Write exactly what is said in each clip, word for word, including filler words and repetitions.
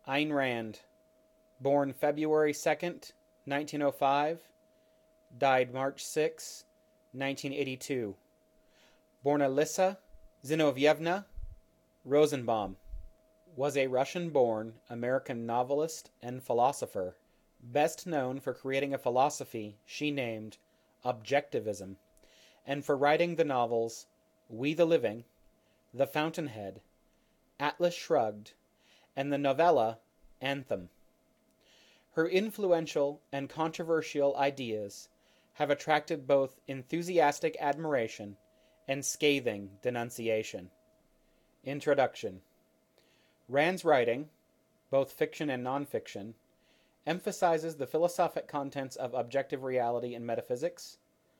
Ayn Rand, born February second, nineteen oh five, died March sixth, nineteen eighty-two. Born Alisa Zinovievna Rosenbaum, was a Russian-born American novelist and philosopher, best known for creating a philosophy she named Objectivism, and for writing the novels We the Living, The Fountainhead, Atlas Shrugged, and the novella Anthem. Her influential and controversial ideas have attracted both enthusiastic admiration and scathing denunciation. Introduction. Rand's writing, both fiction and nonfiction, emphasizes the philosophic contents of objective reality in metaphysics,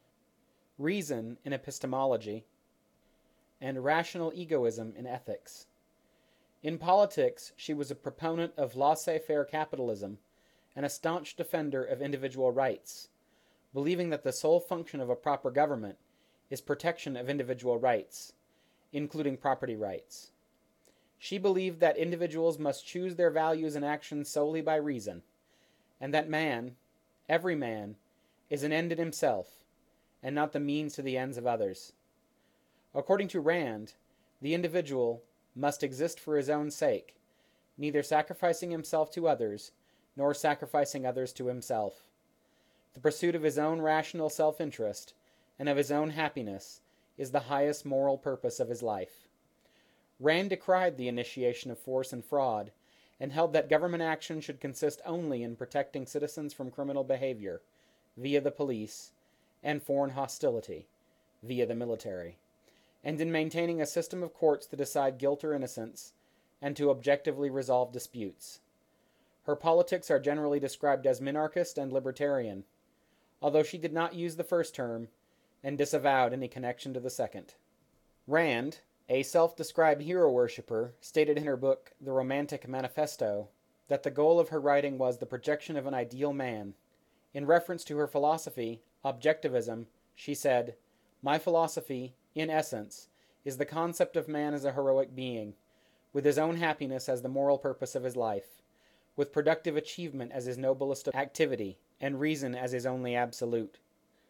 reason in epistemology, and rational egoism in ethics. In politics, she was a proponent of laissez-faire capitalism and a staunch defender of individual rights, believing that the sole function of a proper government is protection of individual rights, including property rights. She believed that individuals must choose their values and actions solely by reason, and that man, every man, is an end in himself, and not the means to the ends of others. According to Rand, the individual must exist for his own sake, neither sacrificing himself to others, nor sacrificing others to himself. The pursuit of his own rational self-interest and of his own happiness is the highest moral purpose of his life. Rand decried the initiation of force and fraud, and held that government action should consist only in protecting citizens from criminal behavior, via the police, and foreign hostility, via the military, and in maintaining a system of courts to decide guilt or innocence, and to objectively resolve disputes. Her politics are generally described as minarchist and libertarian, although she did not use the first term, and disavowed any connection to the second. Rand, a self-described hero worshipper, stated in her book The Romantic Manifesto that the goal of her writing was the projection of an ideal man. In reference to her philosophy, Objectivism, she said, "My philosophy, in essence, is the concept of man as a heroic being, with his own happiness as the moral purpose of his life, with productive achievement as his noblest activity, and reason as his only absolute."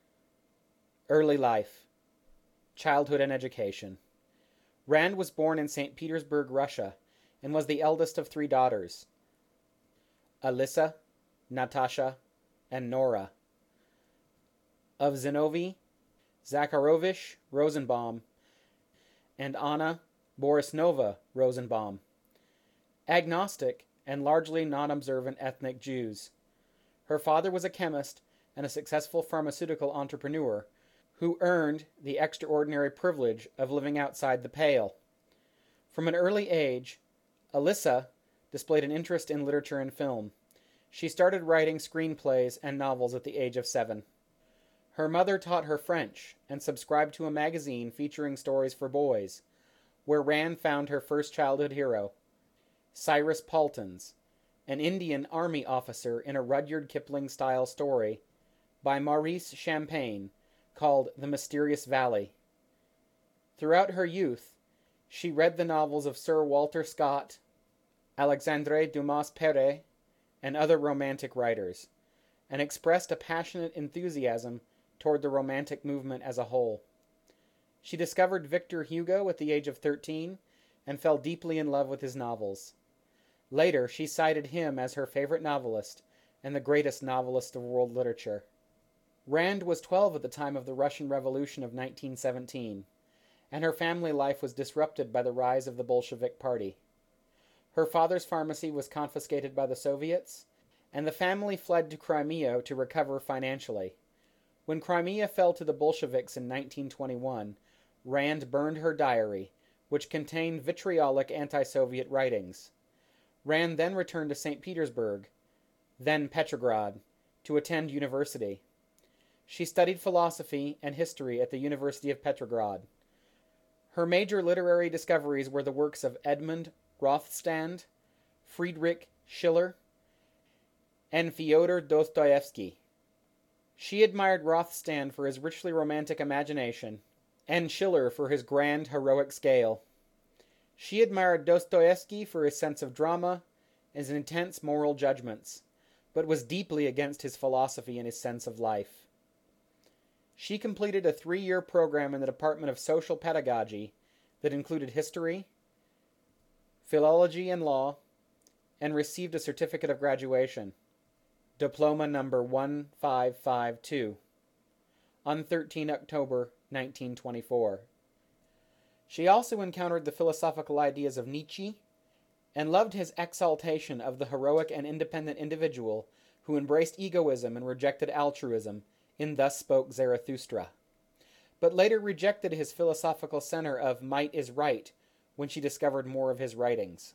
Early life. Childhood and education. Rand was born in Saint Petersburg, Russia, and was the eldest of three daughters, Alisa, Natasha, and Nora. Of Zinovy Zakharovich Rosenbaum and Anna Borisnova Rosenbaum. Agnostic and largely non-observant ethnic Jews. Her father was a chemist and a successful pharmaceutical entrepreneur who earned the extraordinary privilege of living outside the pale. From an early age, Alisa displayed an interest in literature and film. She started writing screenplays and novels at the age of seven. Her mother taught her French and subscribed to a magazine featuring stories for boys, where Rand found her first childhood hero, Cyrus Paultons, an Indian army officer in a Rudyard Kipling-style story by Maurice Champagne called The Mysterious Valley. Throughout her youth, she read the novels of Sir Walter Scott, Alexandre Dumas Pere, and other romantic writers, and expressed a passionate enthusiasm toward the romantic movement as a whole. She discovered Victor Hugo at the age of thirteen and fell deeply in love with his novels. Later, she cited him as her favorite novelist and the greatest novelist of world literature. Rand was twelve at the time of the Russian Revolution of nineteen seventeen, and her family life was disrupted by the rise of the Bolshevik Party. Her father's pharmacy was confiscated by the Soviets, and the family fled to Crimea to recover financially. When Crimea fell to the Bolsheviks in nineteen twenty-one, Rand burned her diary, which contained vitriolic anti-Soviet writings. Rand then returned to Saint Petersburg, then Petrograd, to attend university. She studied philosophy and history at the University of Petrograd. Her major literary discoveries were the works of Edmund Rothstand, Friedrich Schiller, and Fyodor Dostoevsky. She admired Rothstand for his richly romantic imagination, and Schiller for his grand, heroic scale. She admired Dostoevsky for his sense of drama, and intense moral judgments, but was deeply against his philosophy and his sense of life. She completed a three-year program in the Department of Social Pedagogy that included history, philology, and law, and received a certificate of graduation, diploma number one five five two, on the thirteenth of October nineteen twenty-four. She also encountered the philosophical ideas of Nietzsche and loved his exaltation of the heroic and independent individual who embraced egoism and rejected altruism in Thus Spoke Zarathustra, but later rejected his philosophical center of might is right when she discovered more of his writings.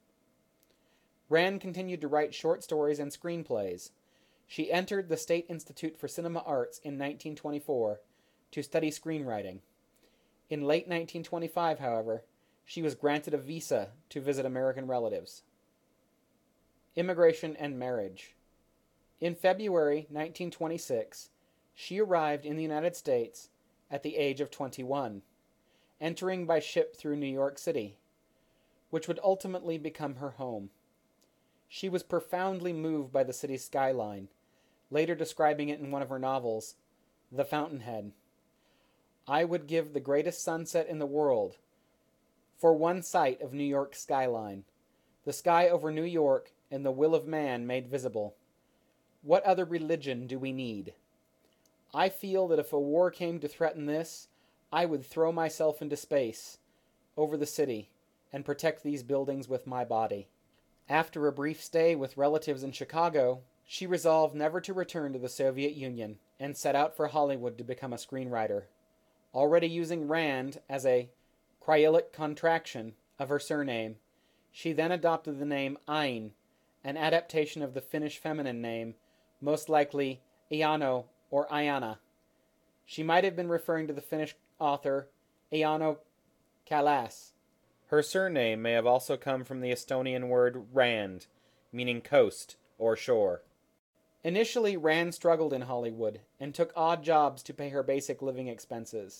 Rand continued to write short stories and screenplays. She entered the State Institute for Cinema Arts in nineteen twenty-four to study screenwriting. In late nineteen twenty-five, however, she was granted a visa to visit American relatives. Immigration and marriage. In February nineteen twenty-six, she arrived in the United States at the age of twenty-one, entering by ship through New York City, which would ultimately become her home. She was profoundly moved by the city's skyline, later describing it in one of her novels, The Fountainhead. I would give the greatest sunset in the world for one sight of New York's skyline, the sky over New York and the will of man made visible. What other religion do we need? I feel that if a war came to threaten this, I would throw myself into space, over the city, and protect these buildings with my body. After a brief stay with relatives in Chicago, she resolved never to return to the Soviet Union and set out for Hollywood to become a screenwriter. Already using Rand as a Cyrillic contraction of her surname, she then adopted the name Ain, an adaptation of the Finnish feminine name, most likely Iano or Ayana. She might have been referring to the Finnish author Eino Kallas. Her surname may have also come from the Estonian word Rand, meaning coast or shore. Initially, Rand struggled in Hollywood and took odd jobs to pay her basic living expenses.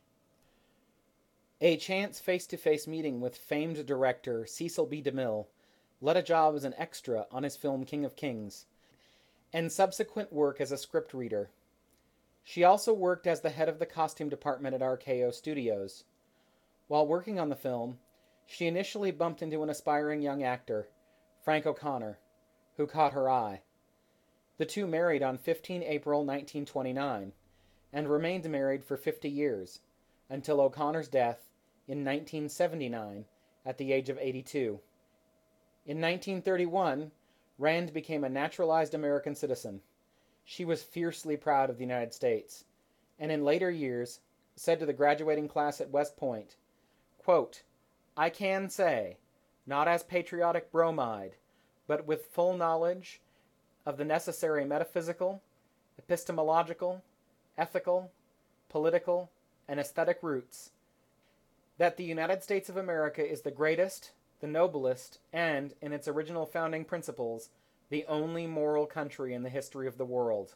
A chance face-to-face meeting with famed director Cecil B. DeMille led a job as an extra on his film King of Kings, and subsequent work as a script reader. She also worked as the head of the costume department at R K O Studios. While working on the film, she initially bumped into an aspiring young actor, Frank O'Connor, who caught her eye. The two married on the fifteenth of April nineteen twenty-nine, and remained married for fifty years, until O'Connor's death in nineteen seventy-nine at the age of eighty-two. In nineteen thirty-one, Rand became a naturalized American citizen. She was fiercely proud of the United States, and in later years said to the graduating class at West Point, quote, I can say, not as patriotic bromide, but with full knowledge of the necessary metaphysical, epistemological, ethical, political, and aesthetic roots, that the United States of America is the greatest, the noblest, and, in its original founding principles, the only moral country in the history of the world.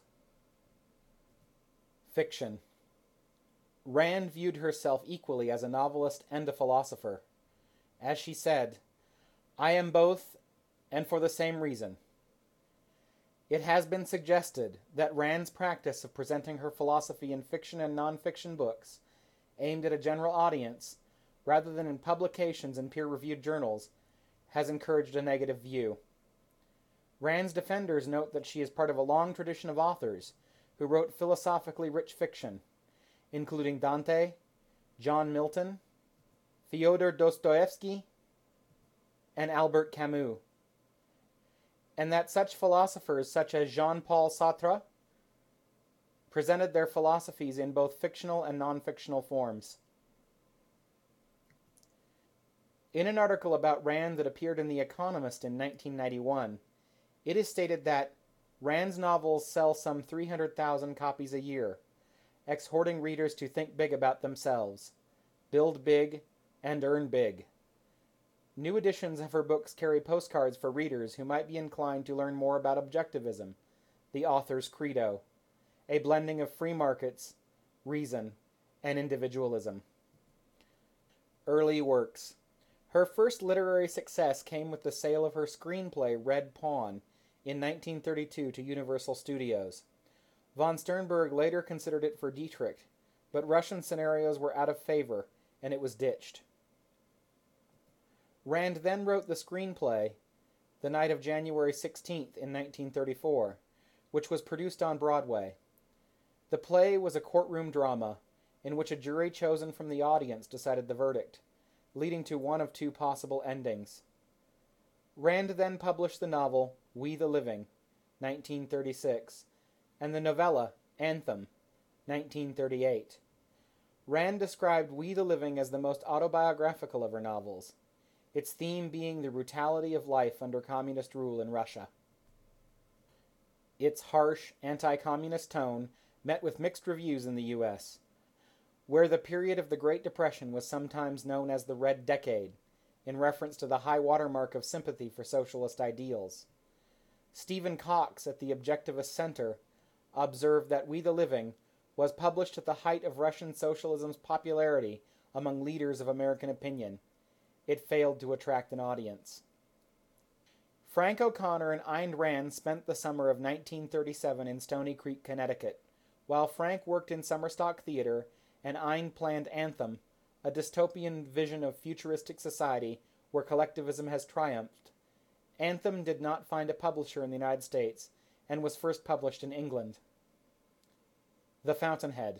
Fiction. Rand viewed herself equally as a novelist and a philosopher. As she said, I am both, and for the same reason. It has been suggested that Rand's practice of presenting her philosophy in fiction and non-fiction books, aimed at a general audience, rather than in publications and peer-reviewed journals, has encouraged a negative view. Rand's defenders note that she is part of a long tradition of authors who wrote philosophically rich fiction, including Dante, John Milton, Fyodor Dostoevsky, and Albert Camus, and that such philosophers such as Jean-Paul Sartre presented their philosophies in both fictional and non-fictional forms. In an article about Rand that appeared in The Economist in nineteen ninety-one, it is stated that Rand's novels sell some three hundred thousand copies a year, exhorting readers to think big about themselves, build big, and earn big. New editions of her books carry postcards for readers who might be inclined to learn more about objectivism, the author's credo, a blending of free markets, reason, and individualism. Early works. Her first literary success came with the sale of her screenplay Red Pawn in nineteen thirty-two to Universal Studios. Von Sternberg later considered it for Dietrich, but Russian scenarios were out of favor, and it was ditched. Rand then wrote the screenplay The Night of January sixteenth in nineteen thirty-four, which was produced on Broadway. The play was a courtroom drama in which a jury chosen from the audience decided the verdict, leading to one of two possible endings. Rand then published the novel We the Living, nineteen thirty-six, and the novella Anthem, nineteen thirty-eight. Rand described We the Living as the most autobiographical of her novels, its theme being the brutality of life under communist rule in Russia. Its harsh, anti-communist tone met with mixed reviews in the U S, where the period of the Great Depression was sometimes known as the Red Decade, in reference to the high watermark of sympathy for socialist ideals. Stephen Cox at the Objectivist Center observed that We the Living was published at the height of Russian socialism's popularity among leaders of American opinion. It failed to attract an audience. Frank O'Connor and Ayn Rand spent the summer of nineteen thirty-seven in Stony Creek, Connecticut, while Frank worked in Summerstock Theater and Ayn planned Anthem, a dystopian vision of futuristic society where collectivism has triumphed. Anthem did not find a publisher in the United States and was first published in England. The Fountainhead.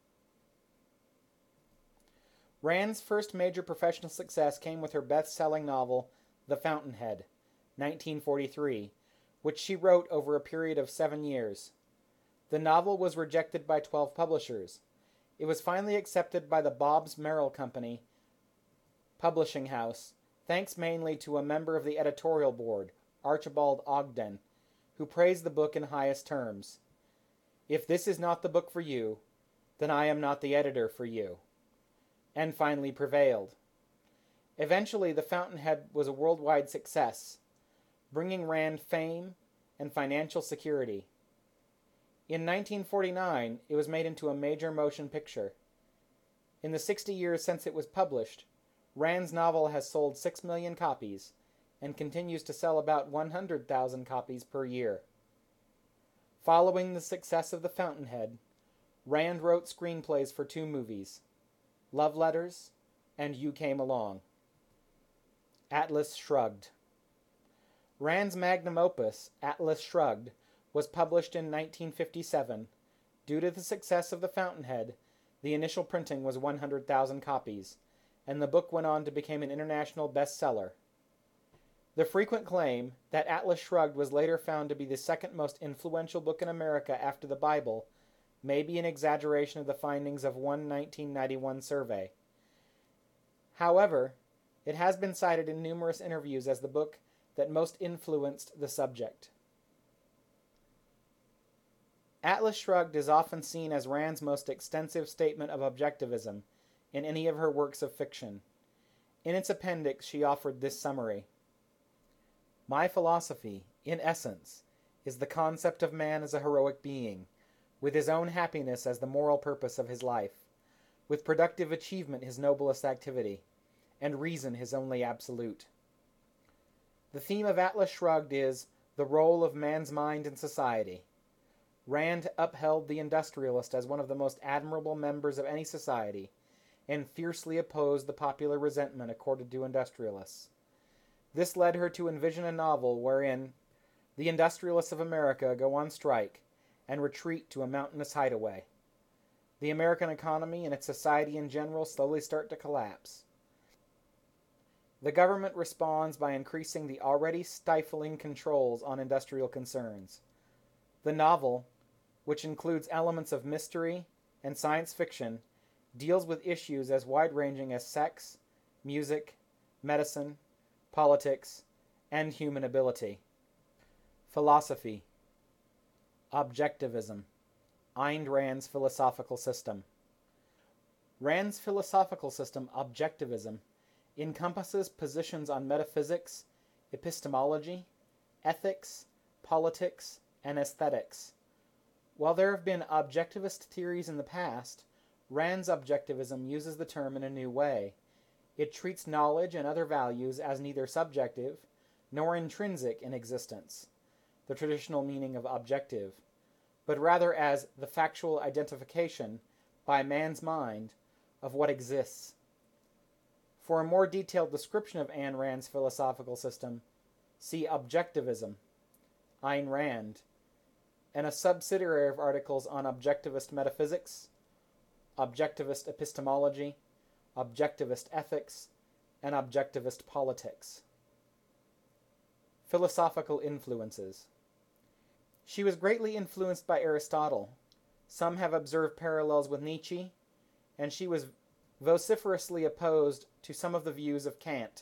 Rand's first major professional success came with her best-selling novel, The Fountainhead, nineteen forty-three, which she wrote over a period of seven years. The novel was rejected by twelve publishers. It was finally accepted by the Bobbs Merrill Company publishing house, thanks mainly to a member of the editorial board, Archibald Ogden, who praised the book in highest terms. "If this is not the book for you, then I am not the editor for you," and finally prevailed. Eventually, The Fountainhead was a worldwide success, bringing Rand fame and financial security. In nineteen forty-nine, it was made into a major motion picture. In the sixty years since it was published, Rand's novel has sold six million copies and continues to sell about one hundred thousand copies per year. Following the success of The Fountainhead, Rand wrote screenplays for two movies, Love Letters and You Came Along. Atlas Shrugged. Rand's magnum opus, Atlas Shrugged, was published in nineteen fifty-seven. Due to the success of The Fountainhead, the initial printing was one hundred thousand copies, and the book went on to become an international bestseller. The frequent claim that Atlas Shrugged was later found to be the second most influential book in America after the Bible may be an exaggeration of the findings of one nineteen ninety-one survey. However, it has been cited in numerous interviews as the book that most influenced the subject. Atlas Shrugged is often seen as Rand's most extensive statement of objectivism in any of her works of fiction. In its appendix, she offered this summary. My philosophy, in essence, is the concept of man as a heroic being, with his own happiness as the moral purpose of his life, with productive achievement his noblest activity, and reason his only absolute. The theme of Atlas Shrugged is the role of man's mind in society. Rand upheld the industrialist as one of the most admirable members of any society, and fiercely opposed the popular resentment accorded to industrialists. This led her to envision a novel wherein the industrialists of America go on strike and retreat to a mountainous hideaway. The American economy and its society in general slowly start to collapse. The government responds by increasing the already stifling controls on industrial concerns. The novel, which includes elements of mystery and science fiction, deals with issues as wide-ranging as sex, music, medicine, politics, and human ability. Philosophy. Objectivism. Ayn Rand's philosophical system. Rand's philosophical system, objectivism, encompasses positions on metaphysics, epistemology, ethics, politics, and aesthetics. While there have been objectivist theories in the past, Rand's objectivism uses the term in a new way. It treats knowledge and other values as neither subjective nor intrinsic in existence, the traditional meaning of objective, but rather as the factual identification by man's mind of what exists. For a more detailed description of Ayn Rand's philosophical system, see Objectivism, Ayn Rand, and a subsidiary of articles on objectivist metaphysics, objectivist epistemology, objectivist ethics, and objectivist politics. Philosophical influences. She was greatly influenced by Aristotle. Some have observed parallels with Nietzsche, and she was vociferously opposed to some of the views of Kant.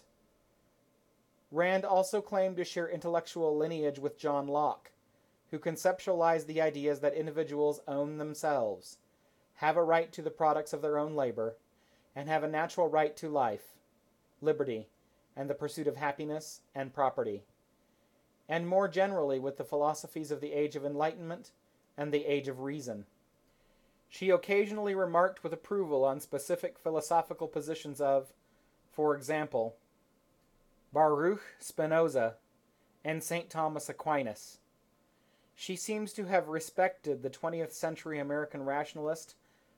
Rand also claimed to share intellectual lineage with John Locke, who conceptualized the ideas that individuals own themselves, have a right to the products of their own labor, and have a natural right to life, liberty, and the pursuit of happiness and property, and more generally with the philosophies of the Age of Enlightenment and the Age of Reason. She occasionally remarked with approval on specific philosophical positions of, for example, Baruch Spinoza and Saint Thomas Aquinas. She seems to have respected the twentieth century American rationalist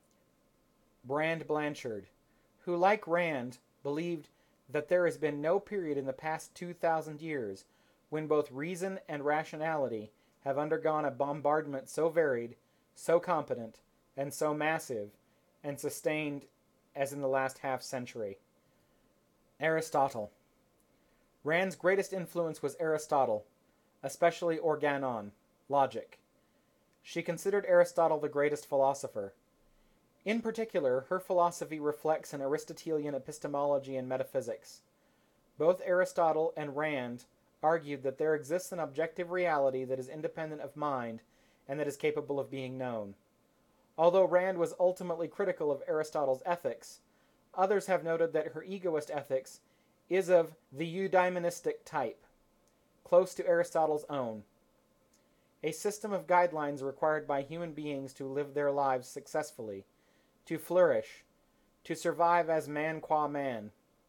Brand Blanchard, who, like Rand, believed that there has been no period in the past two thousand years when both reason and rationality have undergone a bombardment so varied, so competent, and so massive and sustained as in the last half century. Aristotle. Rand's greatest influence was Aristotle, especially organon, logic. She considered Aristotle the greatest philosopher. In particular, her philosophy reflects an Aristotelian epistemology and metaphysics. Both Aristotle and Rand argued that there exists an objective reality that is independent of mind and that is capable of being known. Although Rand was ultimately critical of Aristotle's ethics, others have noted that her egoist ethics is of the eudaimonistic type, close to Aristotle's own, a system of guidelines required by human beings to live their lives successfully, to flourish, to survive as man qua man.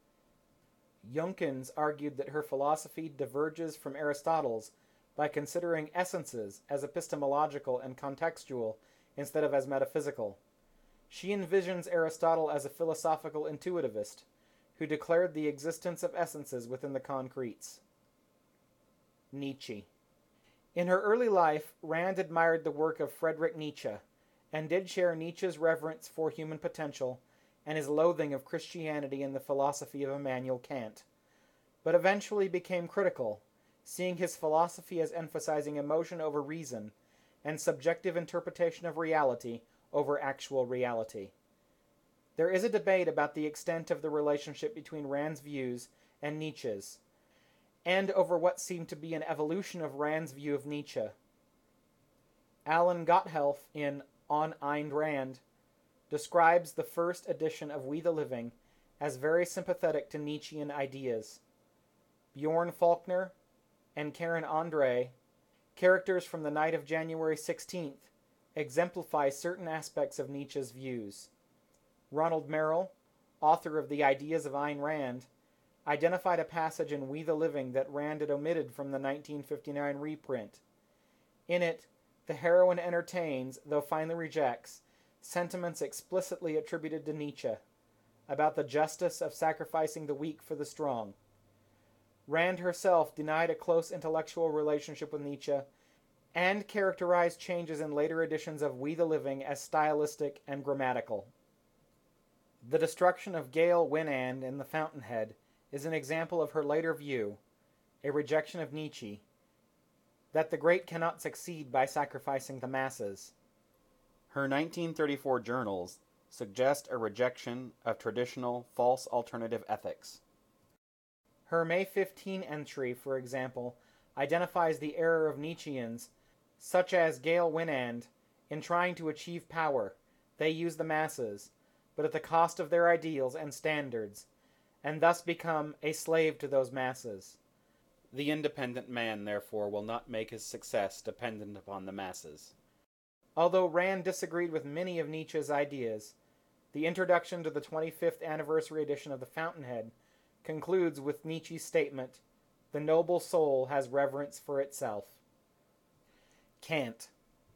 Junkins argued that her philosophy diverges from Aristotle's by considering essences as epistemological and contextual instead of as metaphysical. She envisions Aristotle as a philosophical intuitivist who declared the existence of essences within the concretes. Nietzsche. In her early life, Rand admired the work of Friedrich Nietzsche, and did share Nietzsche's reverence for human potential and his loathing of Christianity and the philosophy of Immanuel Kant, but eventually became critical, seeing his philosophy as emphasizing emotion over reason and subjective interpretation of reality over actual reality. There is a debate about the extent of the relationship between Rand's views and Nietzsche's, and over what seemed to be an evolution of Rand's view of Nietzsche. Alan Gotthelf, in On Ayn Rand, describes the first edition of We the Living as very sympathetic to Nietzschean ideas. Bjorn Faulkner and Karen Andre, characters from The Night of January sixteenth, exemplify certain aspects of Nietzsche's views. Ronald Merrill, author of The Ideas of Ayn Rand, identified a passage in We the Living that Rand had omitted from the nineteen fifty-nine reprint. In it, the heroine entertains, though finally rejects, sentiments explicitly attributed to Nietzsche, about the justice of sacrificing the weak for the strong. Rand herself denied a close intellectual relationship with Nietzsche, and characterized changes in later editions of We the Living as stylistic and grammatical. The destruction of Gail Winand in The Fountainhead is an example of her later view, a rejection of Nietzsche, that the great cannot succeed by sacrificing the masses. Her nineteen thirty-four journals suggest a rejection of traditional false alternative ethics. Her May fifteenth entry, for example, identifies the error of Nietzscheans, such as Gail Winand, in trying to achieve power. They use the masses, but at the cost of their ideals and standards, and thus become a slave to those masses. The independent man, therefore, will not make his success dependent upon the masses. Although Rand disagreed with many of Nietzsche's ideas, The introduction to the twenty-fifth anniversary edition of The Fountainhead concludes with Nietzsche's statement, "The noble soul has reverence for itself." Kant.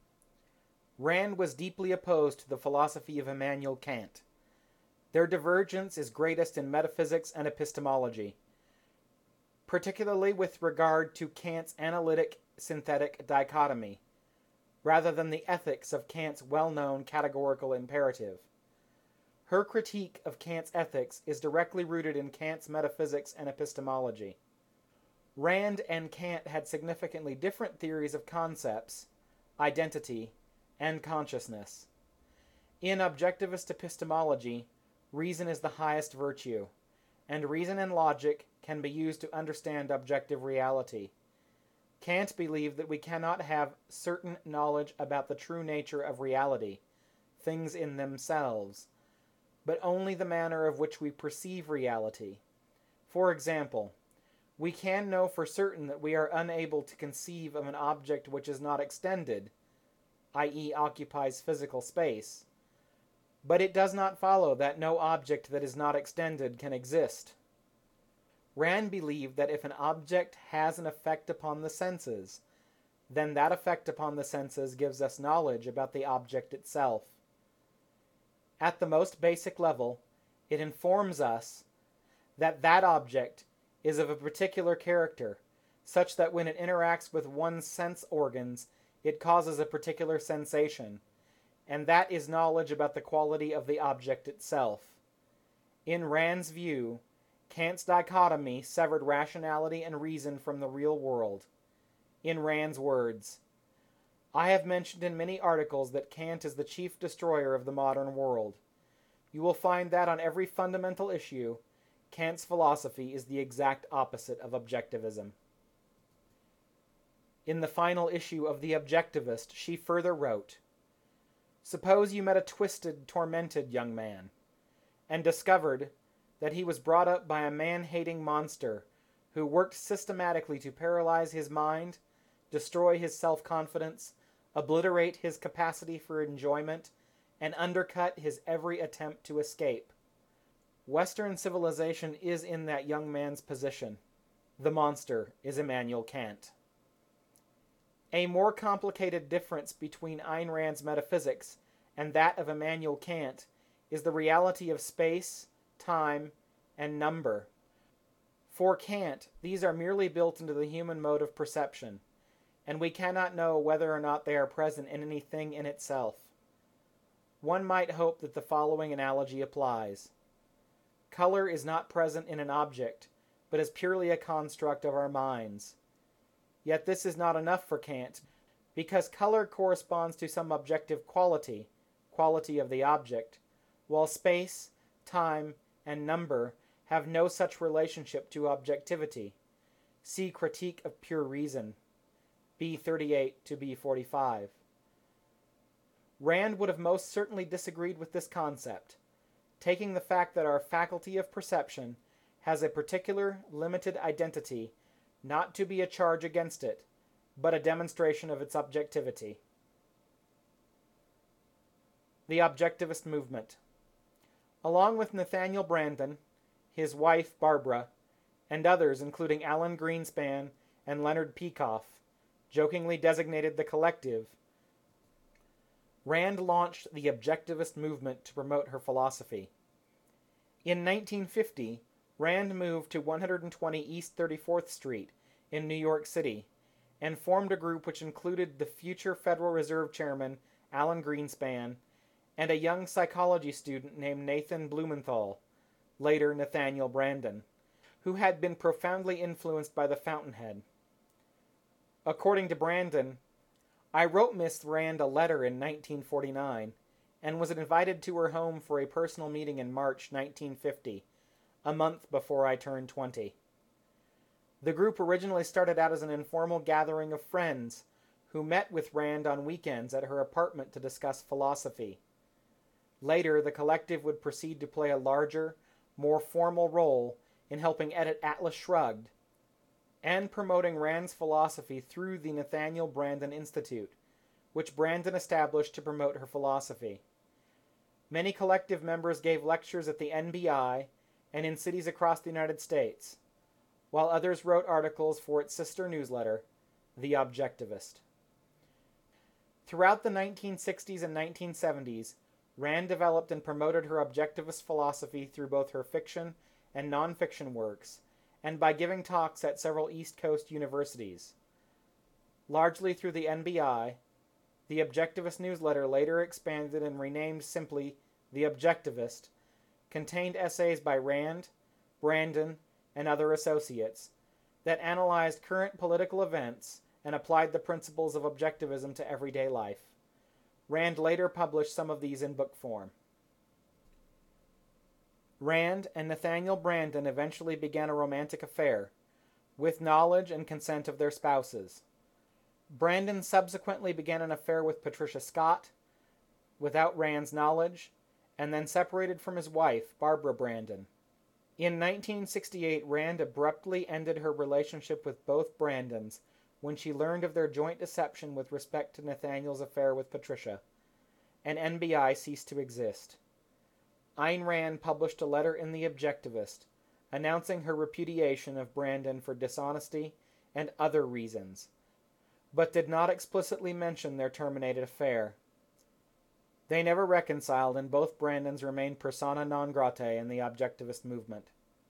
Rand was deeply opposed to the philosophy of Immanuel Kant. Their divergence is greatest in metaphysics and epistemology, particularly with regard to Kant's analytic-synthetic dichotomy, rather than the ethics of Kant's well-known categorical imperative. Her critique of Kant's ethics is directly rooted in Kant's metaphysics and epistemology. Rand and Kant had significantly different theories of concepts, identity, and consciousness. In objectivist epistemology, reason is the highest virtue, and reason and logic can be used to understand objective reality. Kant believed that we cannot have certain knowledge about the true nature of reality, things in themselves, but only the manner of which we perceive reality. For example, we can know for certain that we are unable to conceive of an object which is not extended, that is occupies physical space, but it does not follow that no object that is not extended can exist. Rand believed that if an object has an effect upon the senses, then that effect upon the senses gives us knowledge about the object itself. At the most basic level, it informs us that that object is of a particular character, such that when it interacts with one's sense organs, it causes a particular sensation, and that is knowledge about the quality of the object itself. In Rand's view, Kant's dichotomy severed rationality and reason from the real world. In Rand's words, "I have mentioned in many articles that Kant is the chief destroyer of the modern world. You will find that on every fundamental issue, Kant's philosophy is the exact opposite of objectivism." In the final issue of The Objectivist, she further wrote, "Suppose you met a twisted, tormented young man, and discovered that he was brought up by a man-hating monster who worked systematically to paralyze his mind, destroy his self-confidence, obliterate his capacity for enjoyment, and undercut his every attempt to escape. Western civilization is in that young man's position. The monster is Immanuel Kant." A more complicated difference between Ayn Rand's metaphysics and that of Immanuel Kant is the reality of space, time, and number. For Kant, these are merely built into the human mode of perception, and we cannot know whether or not they are present in anything in itself. One might hope that the following analogy applies. Color is not present in an object, but is purely a construct of our minds. Yet this is not enough for Kant, because color corresponds to some objective quality, quality of the object, while space, time, and number have no such relationship to objectivity. See Critique of Pure Reason, B thirty-eight to B forty-five. Rand would have most certainly disagreed with this concept, taking the fact that our faculty of perception has a particular, limited identity not to be a charge against it, but a demonstration of its objectivity. The Objectivist Movement. Along with Nathaniel Branden, his wife Barbara, and others including Alan Greenspan and Leonard Peikoff, jokingly designated the Collective, Rand launched the Objectivist Movement to promote her philosophy. In nineteen fifty, Rand moved to one hundred twenty East thirty-fourth Street in New York City and formed a group which included the future Federal Reserve Chairman Alan Greenspan and a young psychology student named Nathan Blumenthal, later Nathaniel Branden, who had been profoundly influenced by the Fountainhead. According to Branden, "I wrote Miss Rand a letter in nineteen forty-nine and was invited to her home for a personal meeting in March nineteen fifty, a month before I turned twenty. The group originally started out as an informal gathering of friends who met with Rand on weekends at her apartment to discuss philosophy. Later, the collective would proceed to play a larger, more formal role in helping edit Atlas Shrugged and promoting Rand's philosophy through the Nathaniel Branden Institute, which Branden established to promote her philosophy. Many collective members gave lectures at the N B I and in cities across the United States, while others wrote articles for its sister newsletter, The Objectivist. Throughout the nineteen sixties and nineteen seventies, Rand developed and promoted her objectivist philosophy through both her fiction and nonfiction works, and by giving talks at several East Coast universities. Largely through the N B I, the Objectivist newsletter, later expanded and renamed simply The Objectivist, contained essays by Rand, Brandon, and other associates that analyzed current political events and applied the principles of objectivism to everyday life. Rand later published some of these in book form. Rand and Nathaniel Branden eventually began a romantic affair, with knowledge and consent of their spouses. Branden subsequently began an affair with Patricia Scott, without Rand's knowledge, and then separated from his wife, Barbara Branden. In nineteen sixty-eight, Rand abruptly ended her relationship with both Brandens when she learned of their joint deception with respect to Nathaniel's affair with Patricia, and N B I ceased to exist. Ayn Rand published a letter in The Objectivist, announcing her repudiation of Branden for dishonesty and other reasons, but did not explicitly mention their terminated affair. They never reconciled, and both Brandens remained persona non grata in the Objectivist movement.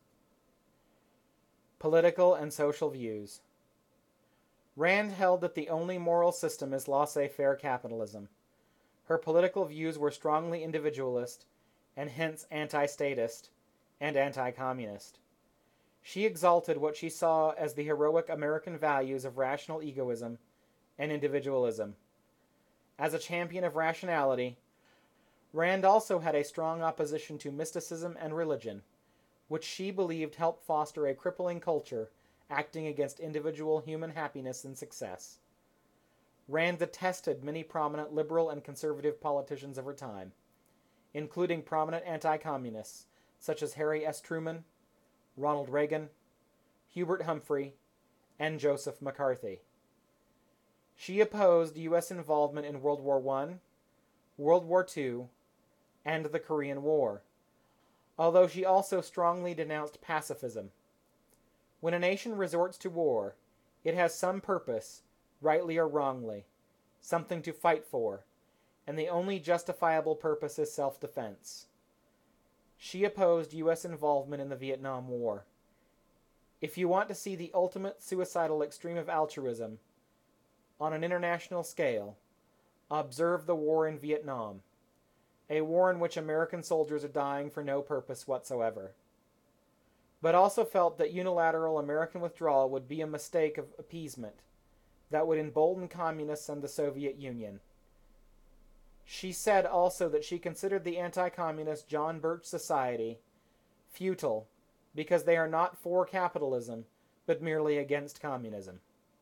Political and social views. Rand held that the only moral system is laissez-faire capitalism. Her political views were strongly individualist, and hence anti-statist and anti-communist. She exalted what she saw as the heroic American values of rational egoism and individualism. As a champion of rationality, Rand also had a strong opposition to mysticism and religion, which she believed helped foster a crippling culture acting against individual human happiness and success. Rand detested many prominent liberal and conservative politicians of her time, including prominent anti-communists such as Harry S. Truman, Ronald Reagan, Hubert Humphrey, and Joseph McCarthy. She opposed U S involvement in World War One, World War Two, and the Korean War, although she also strongly denounced pacifism. When a nation resorts to war, it has some purpose, rightly or wrongly, something to fight for, and the only justifiable purpose is self-defense. She opposed U S involvement in the Vietnam War. If you want to see the ultimate suicidal extreme of altruism, on an international scale, observe the war in Vietnam, a war in which American soldiers are dying for no purpose whatsoever. But also felt that unilateral American withdrawal would be a mistake of appeasement that would embolden communists and the Soviet Union. She said also that she considered the anti-communist John Birch Society futile because they are not for capitalism, but merely against communism.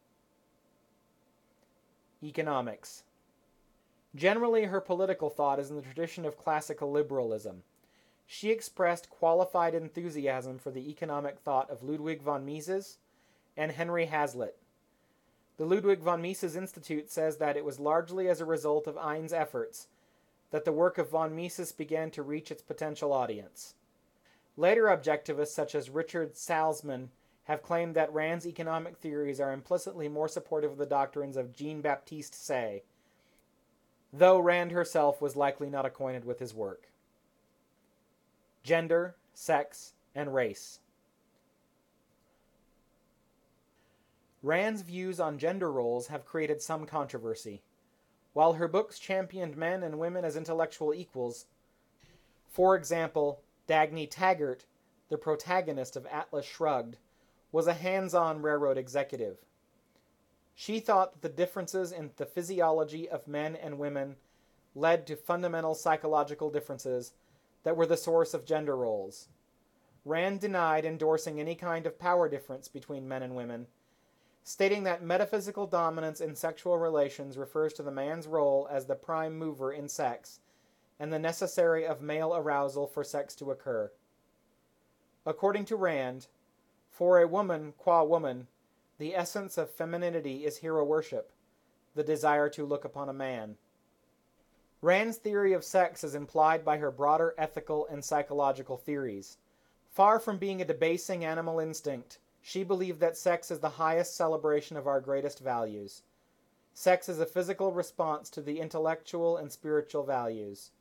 Economics. Generally, her political thought is in the tradition of classical liberalism. She expressed qualified enthusiasm for the economic thought of Ludwig von Mises and Henry Hazlitt. The Ludwig von Mises Institute says that it was largely as a result of Ayn's efforts that the work of von Mises began to reach its potential audience. Later objectivists such as Richard Salzman have claimed that Rand's economic theories are implicitly more supportive of the doctrines of Jean-Baptiste Say, though Rand herself was likely not acquainted with his work. Gender, sex, and race. Rand's views on gender roles have created some controversy. While her books championed men and women as intellectual equals, for example, Dagny Taggart, the protagonist of Atlas Shrugged, was a hands-on railroad executive. She thought that the differences in the physiology of men and women led to fundamental psychological differences that were the source of gender roles. Rand denied endorsing any kind of power difference between men and women, stating that metaphysical dominance in sexual relations refers to the man's role as the prime mover in sex, and the necessary of male arousal for sex to occur. According to Rand, for a woman qua woman, the essence of femininity is hero worship, the desire to look upon a man. Rand's theory of sex is implied by her broader ethical and psychological theories. Far from being a debasing animal instinct, she believed that sex is the highest celebration of our greatest values. Sex is a physical response to the intellectual and spiritual values.